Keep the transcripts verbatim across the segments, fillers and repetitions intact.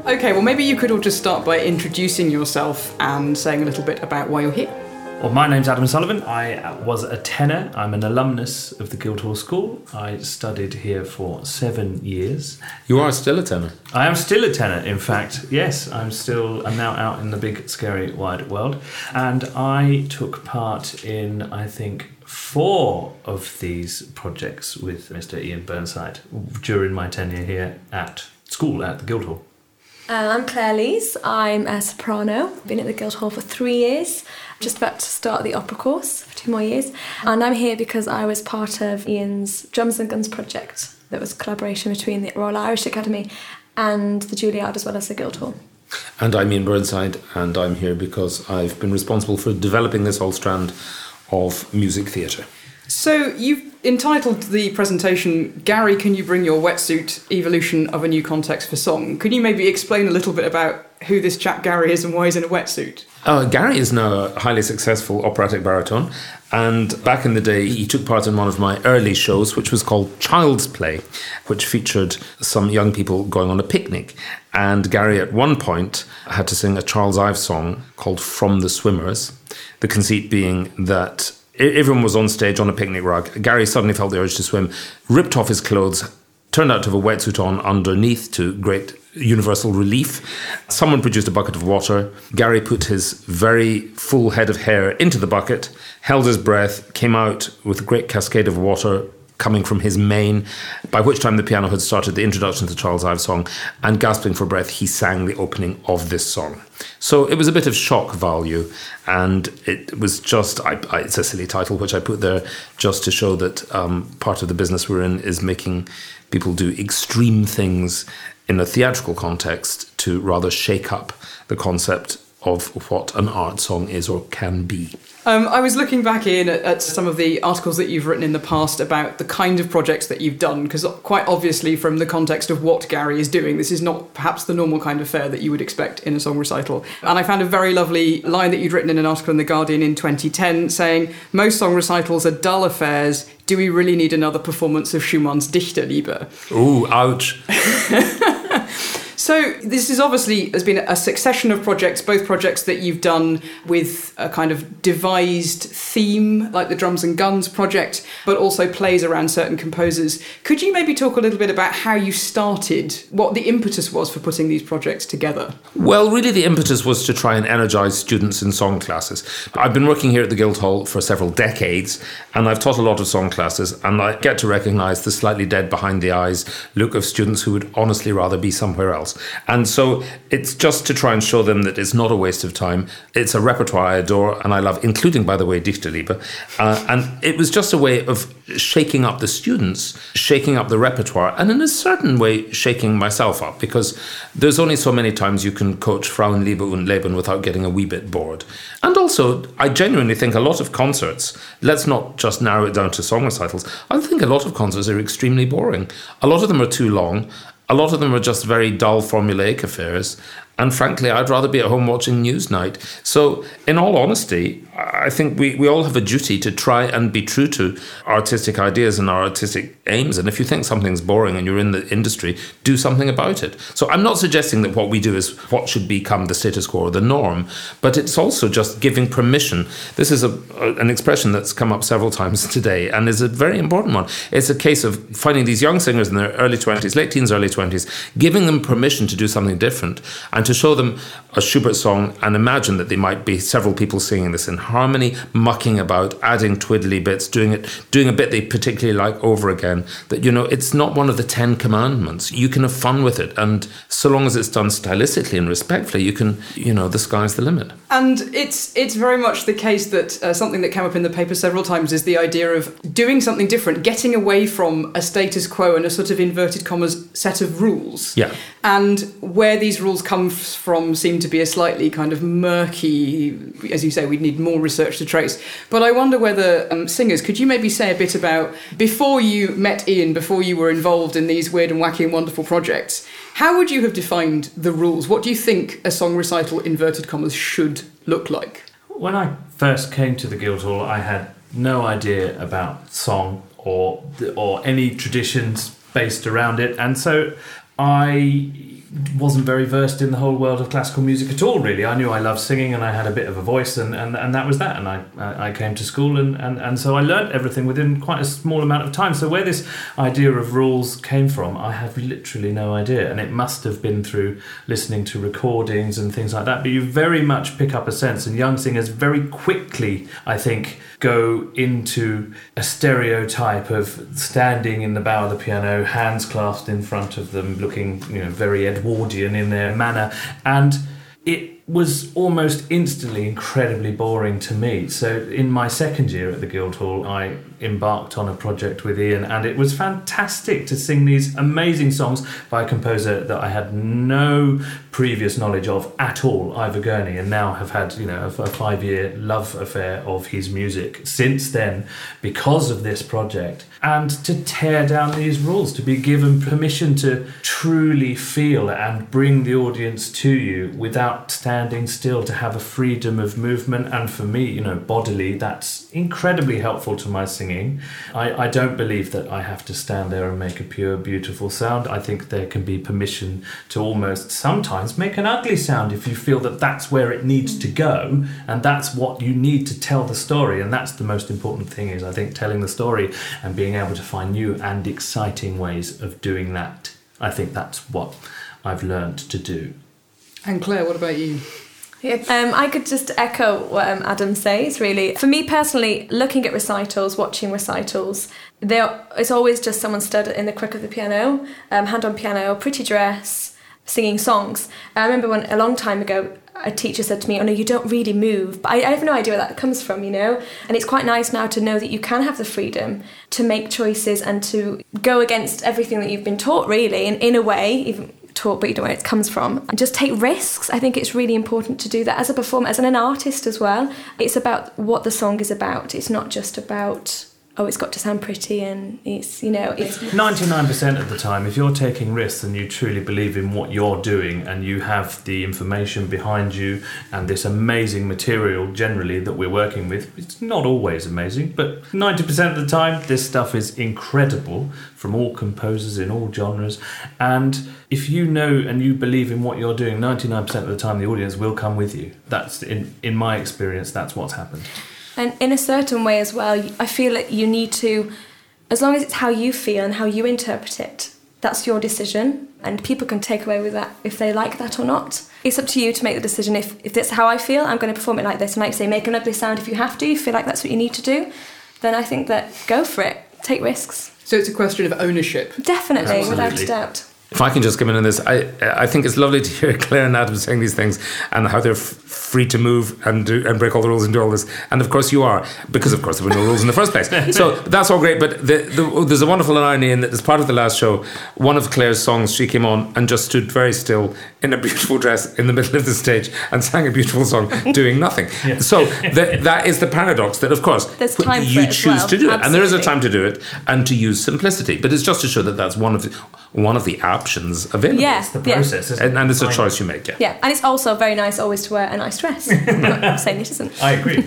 Okay, well, maybe you could all just start by introducing yourself and saying a little bit about why you're here. Well, my name's Adam Sullivan. I was a tenor. I'm an alumnus of the Guildhall School. I studied here for seven years. You are still a tenor? I am still a tenor, in fact. Yes, I'm still, I'm now out in the big, scary, wide world. And I took part in, I think, four of these projects with Mister Ian Burnside during my tenure here at school, at the Guildhall. Uh, I'm Claire Lees. I'm a soprano. I've been at the Guildhall for three years. Just about to start the opera course for two more years. And I'm here because I was part of Ian's Drums and Guns project. That was a collaboration between the Royal Irish Academy and the Juilliard as well as the Guildhall. And I'm Ian Burnside, and I'm here because I've been responsible for developing this whole strand of music theatre. So you've entitled the presentation, Gary, Can You Bring Your Wetsuit? Evolution of a New Context for Song. Could you maybe explain a little bit about who this chap Gary is and why he's in a wetsuit? Uh, Gary is now a highly successful operatic baritone, and back in the day he took part in one of my early shows, which was called Child's Play, which featured some young people going on a picnic. And Gary at one point had to sing a Charles Ives song called From the Swimmers, the conceit being that everyone was on stage on a picnic rug. Gary suddenly felt the urge to swim, ripped off his clothes, turned out to have a wetsuit on underneath to great universal relief. Someone produced a bucket of water. Gary put his very full head of hair into the bucket, held his breath, came out with a great cascade of water coming from his mane, by which time the piano had started the introduction to the Charles Ives song, and gasping for breath, he sang the opening of this song. So it was a bit of shock value, and it was just, I, I, it's a silly title, which I put there just to show that um, part of the business we're in is making people do extreme things in a theatrical context to rather shake up the concept of what an art song is or can be. Um, I was looking back in at, at some of the articles that you've written in the past about the kind of projects that you've done, because quite obviously from the context of what Gary is doing, this is not perhaps the normal kind of fare that you would expect in a song recital. And I found a very lovely line that you'd written in an article in The Guardian in twenty ten saying, most song recitals are dull affairs. Do we really need another performance of Schumann's Dichterliebe? Ooh, ouch. So this is obviously has been a succession of projects, both projects that you've done with a kind of devised theme, like the Drums and Guns project, but also plays around certain composers. Could you maybe talk a little bit about how you started, what the impetus was for putting these projects together? Well, really the impetus was to try and energise students in song classes. I've been working here at the Guildhall for several decades, and I've taught a lot of song classes, and I get to recognise the slightly dead behind the eyes look of students who would honestly rather be somewhere else. And so it's just to try and show them that it's not a waste of time. It's a repertoire I adore and I love, including, by the way, Dichterliebe. Uh, and it was just a way of shaking up the students, shaking up the repertoire, and in a certain way, shaking myself up, because there's only so many times you can coach Frauenliebe und Leben without getting a wee bit bored. And also, I genuinely think a lot of concerts, let's not just narrow it down to song recitals, I think a lot of concerts are extremely boring. A lot of them are too long. A lot of them are just very dull, formulaic affairs. And frankly, I'd rather be at home watching Newsnight. So, in all honesty, I think we, we all have a duty to try and be true to artistic ideas and our artistic aims. And if you think something's boring and you're in the industry, do something about it. So I'm not suggesting that what we do is what should become the status quo or the norm, but it's also just giving permission. This is a, a, an expression that's come up several times today and is a very important one. It's a case of finding these young singers in their early twenties, late teens, early twenties, giving them permission to do something different and to show them a Schubert song and imagine that they might be several people singing this in harmony, mucking about, adding twiddly bits, doing it, doing a bit they particularly like over again. That, you know, it's not one of the Ten Commandments. You can have fun with it, and so long as it's done stylistically and respectfully, you can, you know, the sky's the limit. And it's it's very much the case that uh, something that came up in the paper several times is the idea of doing something different, getting away from a status quo and a sort of inverted commas set of rules. Yeah. And where these rules come from seem to be a slightly kind of murky, as you say, we'd need more research to trace. But I wonder whether, um, singers, could you maybe say a bit about, before you met Ian, before you were involved in these weird and wacky and wonderful projects, how would you have defined the rules? What do you think a song recital, inverted commas, should look like? When I first came to the Guildhall, I had no idea about song or or any traditions based around it, and so I wasn't very versed in the whole world of classical music at all, really. I knew I loved singing and I had a bit of a voice, and, and, and that was that. And I I came to school, and, and, and so I learnt everything within quite a small amount of time. So where this idea of rules came from, I have literally no idea. And it must have been through listening to recordings and things like that. But you very much pick up a sense, and young singers very quickly, I think, go into a stereotype of standing in the bow of the piano, hands clasped in front of them, looking, you know, very Edwardian in their manner, and it was almost instantly incredibly boring to me. So in my second year at the Guildhall, I embarked on a project with Ian, and it was fantastic to sing these amazing songs by a composer that I had no previous knowledge of at all, Ivor Gurney, and now have had, you know, a, a five-year love affair of his music since then because of this project. And to tear down these rules, to be given permission to truly feel and bring the audience to you without standing still, to have a freedom of movement. And for me, you know, bodily, that's incredibly helpful to my singing. I, I don't believe that I have to stand there and make a pure, beautiful sound. I think there can be permission to almost sometimes make an ugly sound if you feel that that's where it needs to go, and that's what you need to tell the story. And that's the most important thing, is I think telling the story and being able to find new and exciting ways of doing that. I think that's what I've learned to do. And Claire, what about you? Yeah, um, I could just echo what um, Adam says, really. For me personally, looking at recitals, watching recitals, there it's always just someone stood in the crook of the piano, um, hand on piano, pretty dress, singing songs. I remember when, a long time ago, a teacher said to me, oh no, you don't really move. But I, I have no idea where that comes from, you know? And it's quite nice now to know that you can have the freedom to make choices and to go against everything that you've been taught, really, in, in a way, even taught, but you don't know where it comes from. And just take risks. I think it's really important to do that as a performer, as an artist as well. It's about what the song is about. It's not just about, oh, it's got to sound pretty, and it's, you know, it's... ninety-nine percent of the time, if you're taking risks and you truly believe in what you're doing and you have the information behind you and this amazing material generally that we're working with, it's not always amazing, but ninety percent of the time, this stuff is incredible from all composers in all genres. And if you know and you believe in what you're doing, ninety-nine percent of the time, the audience will come with you. That's, in, in my experience, that's what's happened. And in a certain way as well, I feel that you need to, as long as it's how you feel and how you interpret it, that's your decision. And people can take away with that if they like that or not. It's up to you to make the decision. If, if that's how I feel, I'm going to perform it like this. And like I say, make an ugly sound if you have to, you feel like that's what you need to do, then I think that go for it. Take risks. So it's a question of ownership. Definitely, Absolutely. without a doubt. If I can just come in on this, I I think it's lovely to hear Claire and Adam saying these things and how they're f- free to move and do, and break all the rules and do all this. And of course you are, because of course there were no rules in the first place. So that's all great. But the, the, there's a wonderful irony in that as part of the last show, one of Claire's songs, she came on and just stood very still in a beautiful dress in the middle of the stage and sang a beautiful song doing nothing. Yeah. So the, that is the paradox that, of course, there's time you for it as choose well. to do it. Absolutely. And there is a time to do it and to use simplicity. But it's just to show that that's one of the, one of the options available. Yeah, It's the yeah. process, isn't it? And, and it's a choice you make, yeah. Yeah, and it's also very nice always to wear a nice dress. I'm not saying it isn't. I agree.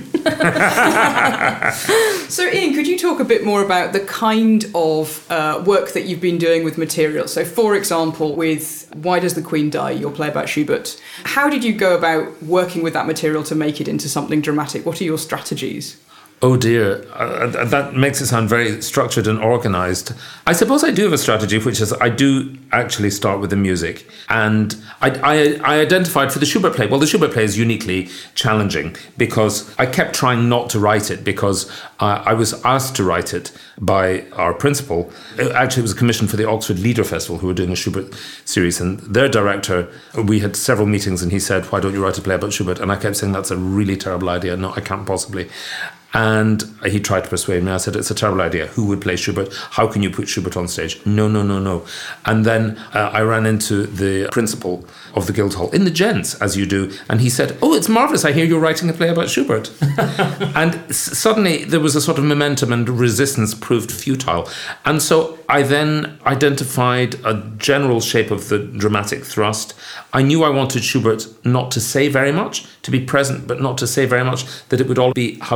So Ian, could you talk a bit more about the kind of uh, work that you've been doing with material? So for example, with Why Does the Queen Die, your play about Schubert, how did you go about working with that material to make it into something dramatic? What are your strategies? Oh dear, uh, that makes it sound very structured and organised. I suppose I do have a strategy, which is I do actually start with the music. And I, I, I identified for the Schubert play, well, the Schubert play is uniquely challenging because I kept trying not to write it because uh, I was asked to write it by our principal. Actually, it was a commission for the Oxford Lieder Festival, who were doing a Schubert series. And their director, we had several meetings and he said, why don't you write a play about Schubert? And I kept saying, that's a really terrible idea. No, I can't possibly. And he tried to persuade me. I said, it's a terrible idea. Who would play Schubert? How can you put Schubert on stage? No, no, no, no. And then uh, I ran into the principal of the Guildhall, in the gents, as you do, and he said, oh, it's marvellous. I hear you're writing a play about Schubert. And s- suddenly there was a sort of momentum and resistance proved futile. And so I then identified a general shape of the dramatic thrust. I knew I wanted Schubert not to say very much, to be present, but not to say very much, that it would all be how he interprets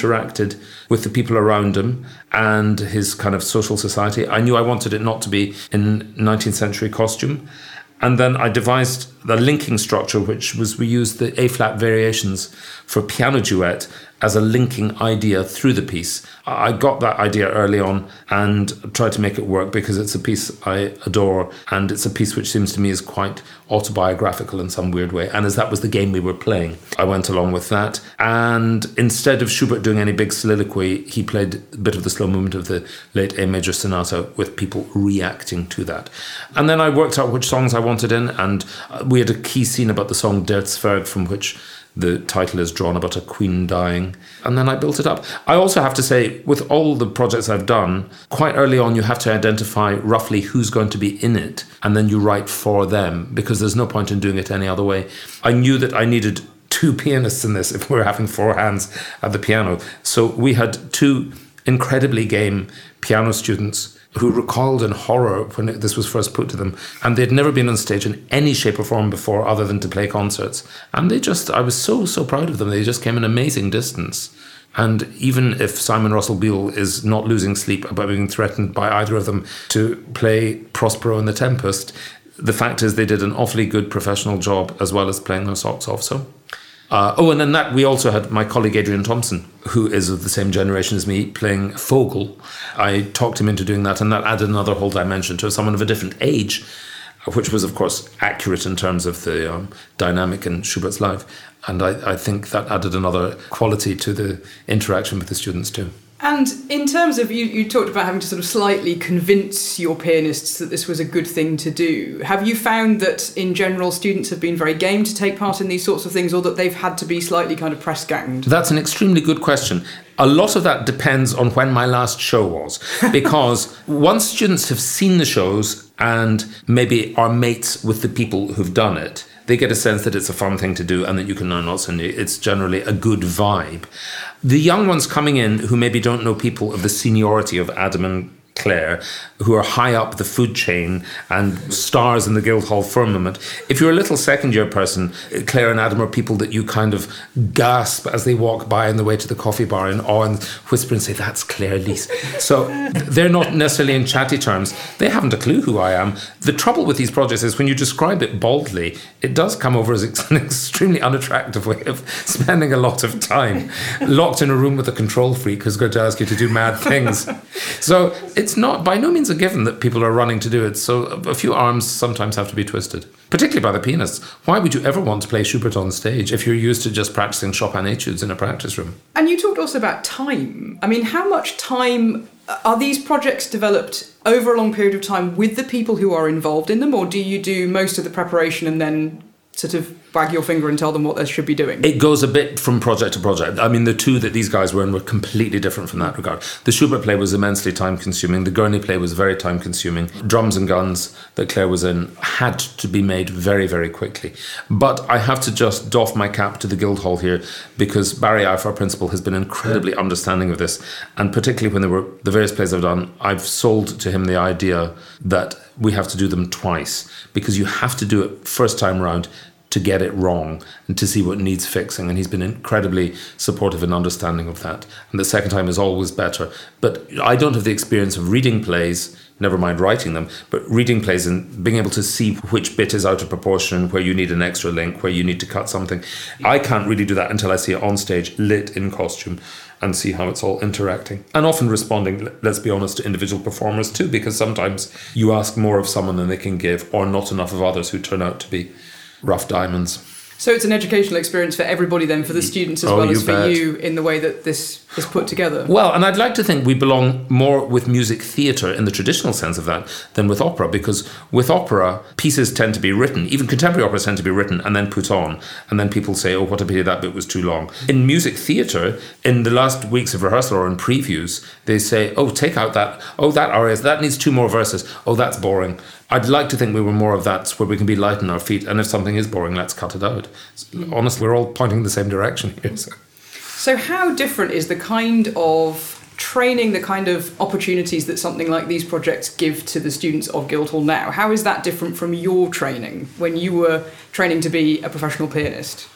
interacted with the people around him and his kind of social society. I knew I wanted it not to be in nineteenth century costume. And then I devised the linking structure, which was we used the A-flat variations for piano duet as a linking idea through the piece. I got that idea early on and tried to make it work because it's a piece I adore and it's a piece which seems to me is quite autobiographical in some weird way. And as that was the game we were playing, I went along with that. And instead of Schubert doing any big soliloquy, he played a bit of the slow movement of the late A major sonata with people reacting to that. And then I worked out which songs I wanted in, and we had a key scene about the song Der Zwerg, from which the title is drawn, about a queen dying. And then I built it up. I also have to say, with all the projects I've done, quite early on you have to identify roughly who's going to be in it, and then you write for them, because there's no point in doing it any other way. I knew that I needed two pianists in this if we were having four hands at the piano. So we had two incredibly game piano students who recoiled in horror when it, this was first put to them. And they'd never been on stage in any shape or form before other than to play concerts. And they just, I was so, so proud of them. They just came an amazing distance. And even if Simon Russell Beale is not losing sleep about being threatened by either of them to play Prospero in The Tempest, the fact is they did an awfully good professional job as well as playing their socks off. So. Uh, oh, and in that we also had my colleague Adrian Thompson, who is of the same generation as me, playing Vogel. I talked him into doing that, and that added another whole dimension to someone of a different age, which was, of course, accurate in terms of the um, dynamic in Schubert's life. And I, I think that added another quality to the interaction with the students too. And in terms of, you, you talked about having to sort of slightly convince your pianists that this was a good thing to do. Have you found that, in general, students have been very game to take part in these sorts of things, or that they've had to be slightly kind of press-ganged? That's an extremely good question. A lot of that depends on when my last show was, because once students have seen the shows and maybe are mates with the people who've done it, they get a sense that it's a fun thing to do and that you can learn lots, and it's generally a good vibe. The young ones coming in who maybe don't know people of the seniority of Adam and Claire, who are high up the food chain and stars in the Guildhall firmament. If you're a little second-year person, Claire and Adam are people that you kind of gasp as they walk by on the way to the coffee bar in awe and whisper and say, "That's Claire Lees." So they're not necessarily in chatty terms. They haven't a clue who I am. The trouble with these projects is when you describe it baldly, it does come over as an extremely unattractive way of spending a lot of time locked in a room with a control freak who's going to ask you to do mad things. So it's not by no means a given that people are running to do it. So a few arms sometimes have to be twisted, particularly by the pianists. Why would you ever want to play Schubert on stage if you're used to just practicing Chopin etudes in a practice room? And you talked also about time. I mean, how much time are these projects developed over a long period of time with the people who are involved in them, or do you do most of the preparation and then sort of wag your finger and tell them what they should be doing? It goes a bit from project to project. I mean, the two that these guys were in were completely different from that regard. The Schubert play was immensely time-consuming. The Gurney play was very time-consuming. Drums and Guns that Claire was in had to be made very, very quickly. But I have to just doff my cap to the Guildhall here, because Barry Ife, our principal, has been incredibly understanding of this. And particularly when there were the various plays I've done, I've sold to him the idea that we have to do them twice, because you have to do it first time round to get it wrong and to see what needs fixing. And he's been incredibly supportive and understanding of that. And the second time is always better. But I don't have the experience of reading plays, never mind writing them, but reading plays and being able to see which bit is out of proportion, where you need an extra link, where you need to cut something. I can't really do that until I see it on stage, lit in costume, and see how it's all interacting. And often responding, let's be honest, to individual performers too, because sometimes you ask more of someone than they can give, or not enough of others who turn out to be rough diamonds. So it's an educational experience for everybody then, for the students as oh, well as for bet. you, in the way that this is put together? Well, and I'd like to think we belong more with music theatre in the traditional sense of that than with opera, because with opera, pieces tend to be written, even contemporary operas tend to be written and then put on, and then people say, oh, what a pity that bit was too long. In music theatre, in the last weeks of rehearsal or in previews, they say, oh, take out that, oh, that aria, that needs two more verses, oh, that's boring. I'd like to think we were more of that, where we can be light on our feet, and if something is boring, let's cut it out. Honestly, we're all pointing in the same direction here. So. so how different is the kind of training, the kind of opportunities that something like these projects give to the students of Guildhall now? How is that different from your training when you were training to be a professional pianist?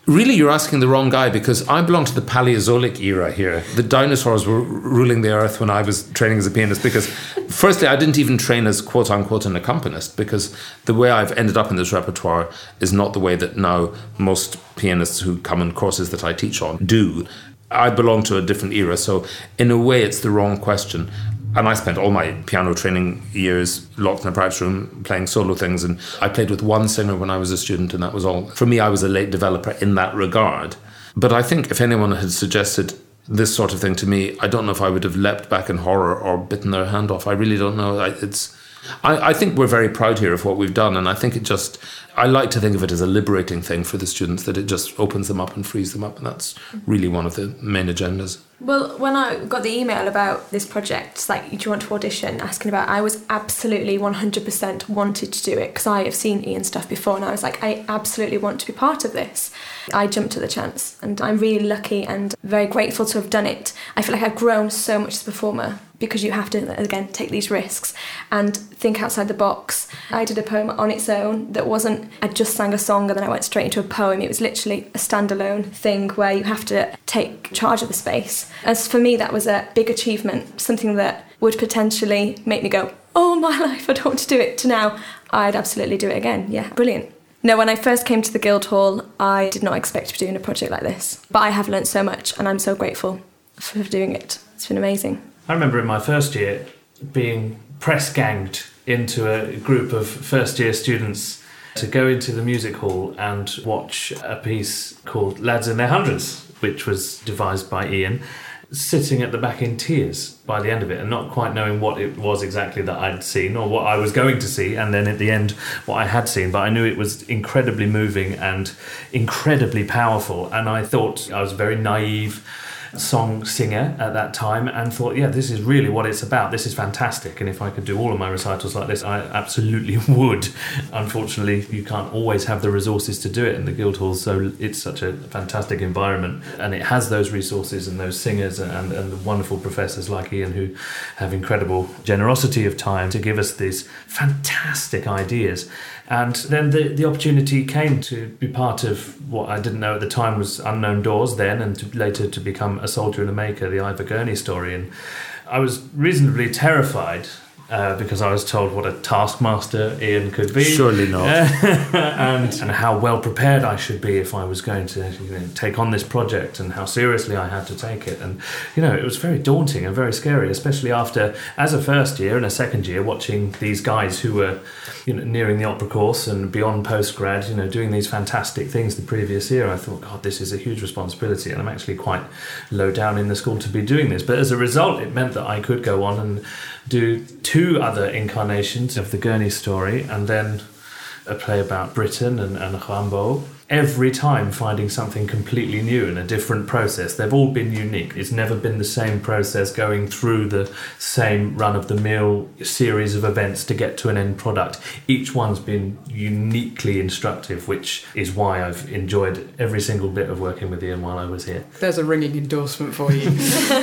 Really, you're asking the wrong guy, because I belong to the Paleozoic era here. The dinosaurs were ruling the earth when I was training as a pianist, because firstly, I didn't even train as quote-unquote an accompanist, because the way I've ended up in this repertoire is not the way that now most pianists who come in courses that I teach on do. I belong to a different era, so in a way it's the wrong question. And I spent all my piano training years locked in a practice room playing solo things, and I played with one singer when I was a student, and that was all. For me, I was a late developer in that regard. But I think if anyone had suggested this sort of thing to me, I don't know if I would have leapt back in horror or bitten their hand off. I really don't know. I, it's, I, I think we're very proud here of what we've done, and I think it just, I like to think of it as a liberating thing for the students, that it just opens them up and frees them up, and that's really one of the main agendas. Well, when I got the email about this project, like, do you want to audition, asking about, I was absolutely one hundred percent wanted to do it, because I have seen Ian's stuff before, and I was like, I absolutely want to be part of this. I jumped at the chance, and I'm really lucky and very grateful to have done it. I feel like I've grown so much as a performer, because you have to, again, take these risks and think outside the box. I did a poem on its own that wasn't, I just sang a song and then I went straight into a poem. It was literally a standalone thing where you have to take charge of the space. As for me, that was a big achievement, something that would potentially make me go, oh, my life, I don't want to do it, to now, I'd absolutely do it again. Yeah, brilliant. No, when I first came to the Guildhall, I did not expect to be doing a project like this. But I have learnt so much, and I'm so grateful for doing it. It's been amazing. I remember in my first year being press-ganged into a group of first-year students to go into the music hall and watch a piece called Lads in Their Hundreds, which was devised by Ian, sitting at the back in tears by the end of it, and not quite knowing what it was exactly that I'd seen or what I was going to see, and then at the end what I had seen. But I knew it was incredibly moving and incredibly powerful, and I thought I was very naive song singer at that time, and thought, yeah, this is really what it's about. This is fantastic, and if I could do all of my recitals like this, I absolutely would. Unfortunately, you can't always have the resources to do it in the Guildhall, so it's such a fantastic environment, and it has those resources and those singers and, and the wonderful professors like Ian, who have incredible generosity of time to give us these fantastic ideas. And then the, the opportunity came to be part of what I didn't know at the time was Unknown Doors then, and to, later to become A Soldier and a Maker, the Ivor Gurney story. And I was reasonably terrified uh, because I was told what a taskmaster Ian could be. Surely not. and, and how well prepared I should be if I was going to, you know, take on this project, and how seriously I had to take it. And, you know, it was very daunting and very scary, especially after, as a first year and a second year, watching these guys who were, you know, nearing the opera course and beyond postgrad, you know, doing these fantastic things the previous year. I thought, God, this is a huge responsibility, and I'm actually quite low down in the school to be doing this. But as a result, it meant that I could go on and do two other incarnations of the Gurney story, and then a play about Britain and, and Rimbaud. Every time finding something completely new and a different process. They've all been unique. It's never been the same process going through the same run-of-the-mill series of events to get to an end product. Each one's been uniquely instructive, which is why I've enjoyed every single bit of working with Ian while I was here. There's a ringing endorsement for you.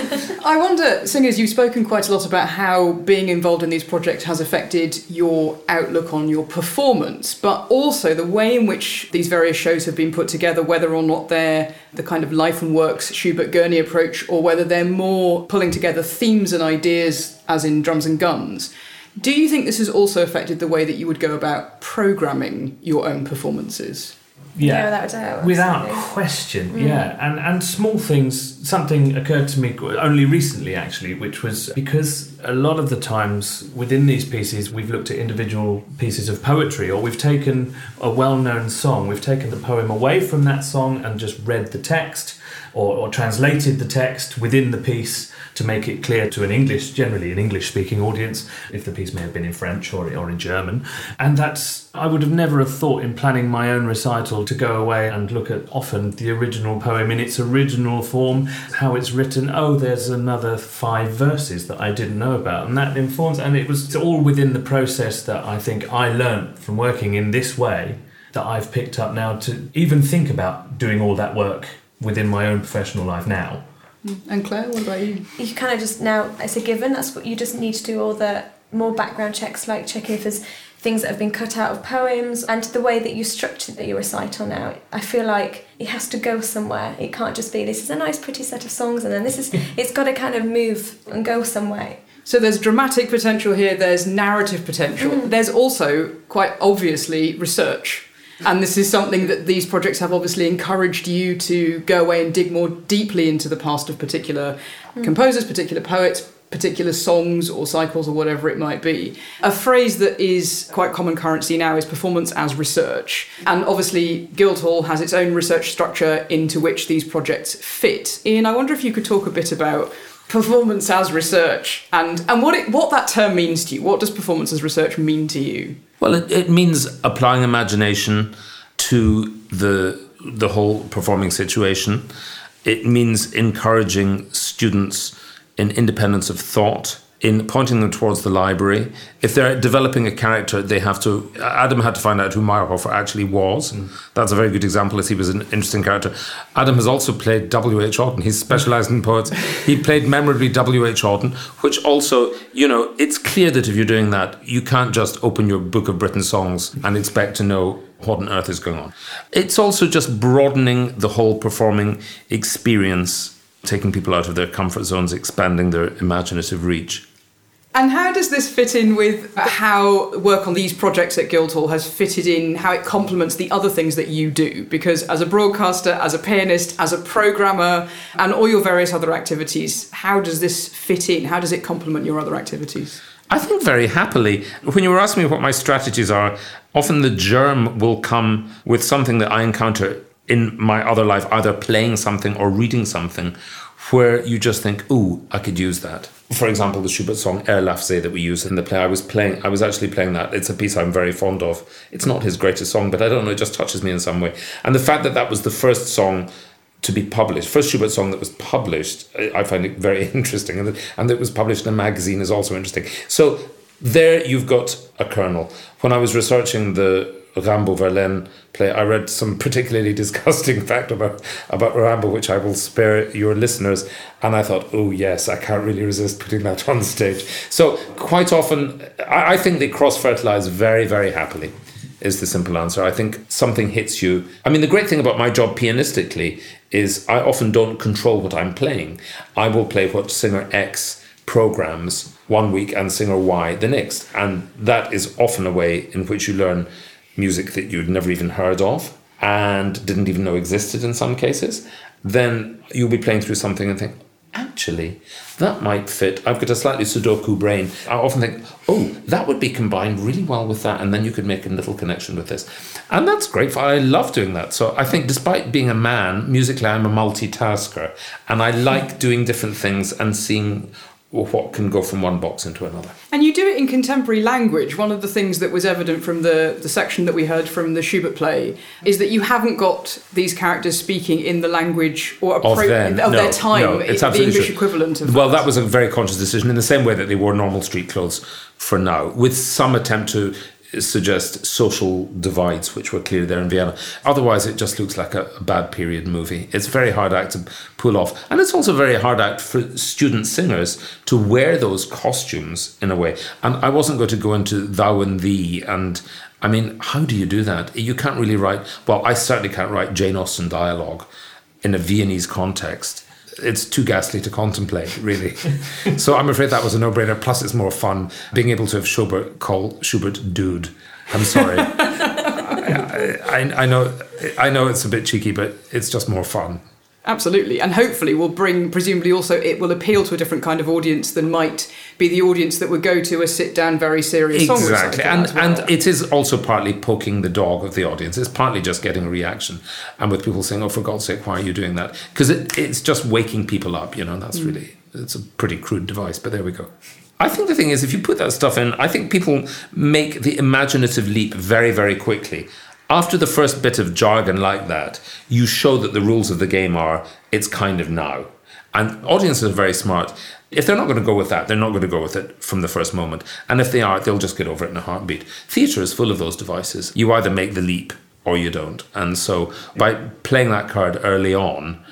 I wonder, singers, you've spoken quite a lot about how being involved in these projects has affected your outlook on your performance, but also the way in which these various shows have been put together, whether or not they're the kind of life and works Schubert-Gurney approach, or whether they're more pulling together themes and ideas, as in Drums and Guns. Do you think this has also affected the way that you would go about programming your own performances? Yeah, yeah, without a doubt. Without Absolutely. question, Mm. yeah. And and small things, something occurred to me only recently, actually, which was because a lot of the times within these pieces, we've looked at individual pieces of poetry, or we've taken a well-known song, we've taken the poem away from that song and just read the text, or, or translated the text within the piece to make it clear to an English, generally an English-speaking audience, if the piece may have been in French or, or in German. And that's, I would have never have thought in planning my own recital to go away and look at often the original poem in its original form, how it's written. Oh, there's another five verses that I didn't know about. And that informs, and it was all within the process that I think I learnt from working in this way that I've picked up now to even think about doing all that work within my own professional life now. And Claire, what about you? You kind of just now, it's a given, that's what you just need to do all the more background checks, like checking if there's things that have been cut out of poems, and the way that you structure your recital now, I feel like it has to go somewhere. It can't just be, this is a nice pretty set of songs, and then this is, it's got to kind of move and go somewhere. So there's dramatic potential here, there's narrative potential, mm. there's also, quite obviously, research. And this is something that these projects have obviously encouraged you to go away and dig more deeply into the past of particular mm. composers, particular poets, particular songs or cycles or whatever it might be. A phrase that is quite common currency now is performance as research. And obviously Guildhall has its own research structure into which these projects fit. Ian, I wonder if you could talk a bit about performance as research and, and what it, what that term means to you. What does performance as research mean to you? Well, it, it means applying imagination to the the whole performing situation. It means encouraging students in independence of thought, in pointing them towards the library. If they're developing a character, they have to... Adam had to find out who Meyerhofer actually was. Mm. That's a very good example, as he was an interesting character. Adam has also played W H Auden. He's specialised in poets. He played memorably W H Auden, which also, you know, it's clear that if you're doing that, you can't just open your Book of Britain songs and expect to know what on earth is going on. It's also just broadening the whole performing experience, taking people out of their comfort zones, expanding their imaginative reach. And how does this fit in with how work on these projects at Guildhall has fitted in, how it complements the other things that you do? Because as a broadcaster, as a pianist, as a programmer, and all your various other activities, how does this fit in? How does it complement your other activities? I think very happily. When you were asking me what my strategies are, often the germ will come with something that I encounter in my other life, either playing something or reading something, where you just think, ooh, I could use that. For example, the Schubert song Er Lafse that we use in the play, I was playing, I was actually playing that. It's a piece I'm very fond of. It's not his greatest song, but I don't know, it just touches me in some way. And the fact that that was the first song to be published, first Schubert song that was published, I find it very interesting. And that, and that it was published in a magazine is also interesting. So there you've got a kernel. When I was researching the Rimbaud Verlaine play, I read some particularly disgusting fact about, about Rimbaud, which I will spare your listeners. And I thought, oh yes, I can't really resist putting that on stage. So quite often, I, I think they cross-fertilize very, very happily, is the simple answer. I think something hits you. I mean, the great thing about my job pianistically is I often don't control what I'm playing. I will play what singer X programs one week and singer Y the next. And that is often a way in which you learn music that you'd never even heard of and didn't even know existed in some cases. Then you'll be playing through something and think, actually, that might fit. I've got a slightly Sudoku brain. I often think, oh, that would be combined really well with that, and then you could make a little connection with this. And that's great. I love doing that. So I think despite being a man, musically I'm a multitasker, and I like doing different things and seeing what can go from one box into another. And you do it in contemporary language. One of the things that was evident from the, the section that we heard from the Schubert play is that you haven't got these characters speaking in the language or of, appro- them. of no, their time, no, it's the English true. equivalent of Well, that. that was a very conscious decision in the same way that they wore normal street clothes for now, with some attempt to suggest social divides, which were clearly there in Vienna. Otherwise, it just looks like a, a bad period movie. It's a very hard act to pull off. And it's also a very hard act for student singers to wear those costumes in a way. And I wasn't going to go into thou and thee. And I mean, how do you do that? You can't really write, well, I certainly can't write Jane Austen dialogue in a Viennese context. It's too ghastly to contemplate, really. So I'm afraid that was a no-brainer. Plus, it's more fun being able to have Schubert call Schubert dude. I'm sorry. I, I, I know, I know it's a bit cheeky, but it's just more fun. Absolutely, and hopefully will bring, presumably also, it will appeal to a different kind of audience than might be the audience that would go to a sit-down, very serious song recital. Exactly, and, well. and it is also partly poking the dog of the audience. It's partly just getting a reaction, and with people saying, oh, for God's sake, why are you doing that? Because it, it's just waking people up, you know, that's mm. really, it's a pretty crude device, but there we go. I think the thing is, if you put that stuff in, I think people make the imaginative leap very, very quickly. After the first bit of jargon like that, you show that the rules of the game are, it's kind of now. And audiences are very smart. If they're not going to go with that, they're not going to go with it from the first moment. And if they are, they'll just get over it in a heartbeat. Theatre is full of those devices. You either make the leap or you don't. And so by playing that card early on,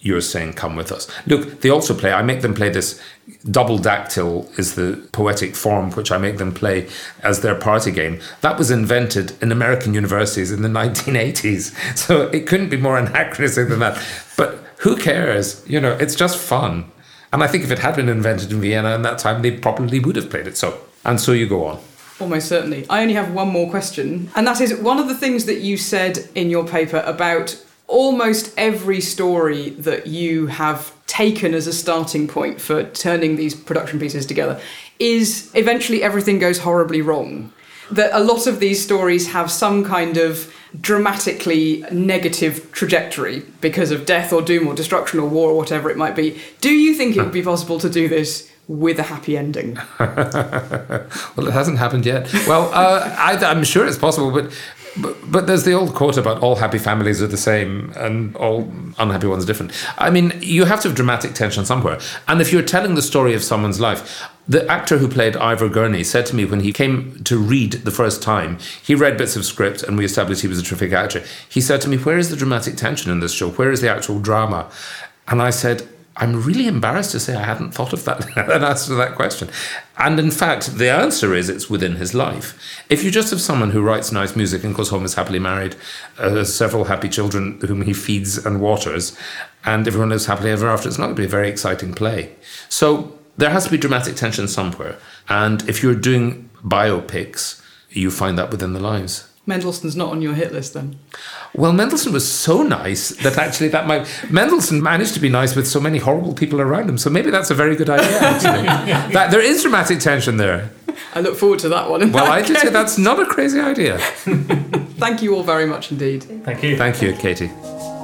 you're saying, come with us. Look, they also play, I make them play this, double dactyl is the poetic form which I make them play as their party game. That was invented in American universities in the nineteen eighties. So it couldn't be more anachronistic than that. But who cares? You know, it's just fun. And I think if it had been invented in Vienna in that time, they probably would have played it. So, and so you go on. Almost certainly. I only have one more question. And that is, one of the things that you said in your paper about almost every story that you have taken as a starting point for turning these production pieces together is eventually everything goes horribly wrong. That a lot of these stories have some kind of dramatically negative trajectory because of death or doom or destruction or war or whatever it might be. Do you think it would be possible to do this with a happy ending? Well, it hasn't happened yet. Well, uh, I, I'm sure it's possible, but, but but there's the old quote about all happy families are the same and all unhappy ones different. I mean, you have to have dramatic tension somewhere. And if you're telling the story of someone's life, the actor who played Ivor Gurney said to me when he came to read the first time, he read bits of script and we established he was a terrific actor. He said to me, where is the dramatic tension in this show? Where is the actual drama? And I said, I'm really embarrassed to say I hadn't thought of that, an answer to that question. And in fact, the answer is it's within his life. If you just have someone who writes nice music and goes home, is happily married, uh, has several happy children whom he feeds and waters, and everyone lives happily ever after, it's not going to be a very exciting play. So there has to be dramatic tension somewhere. And if you're doing biopics, you find that within the lives. Mendelssohn's not on your hit list then? Well, Mendelssohn was so nice that actually that might... Mendelssohn managed to be nice with so many horrible people around him, so maybe that's a very good idea, actually. that, there is dramatic tension there. I look forward to that one. In well, that I did case. say that's not a crazy idea. Thank you all very much indeed. Thank you. Thank you, Katie.